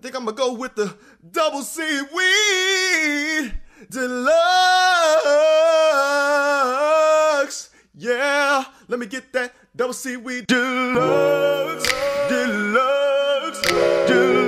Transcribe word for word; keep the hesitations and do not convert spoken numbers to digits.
think I'm gonna go with the double seaweed deluxe. Yeah, let me get that double seaweed deluxe, deluxe, deluxe.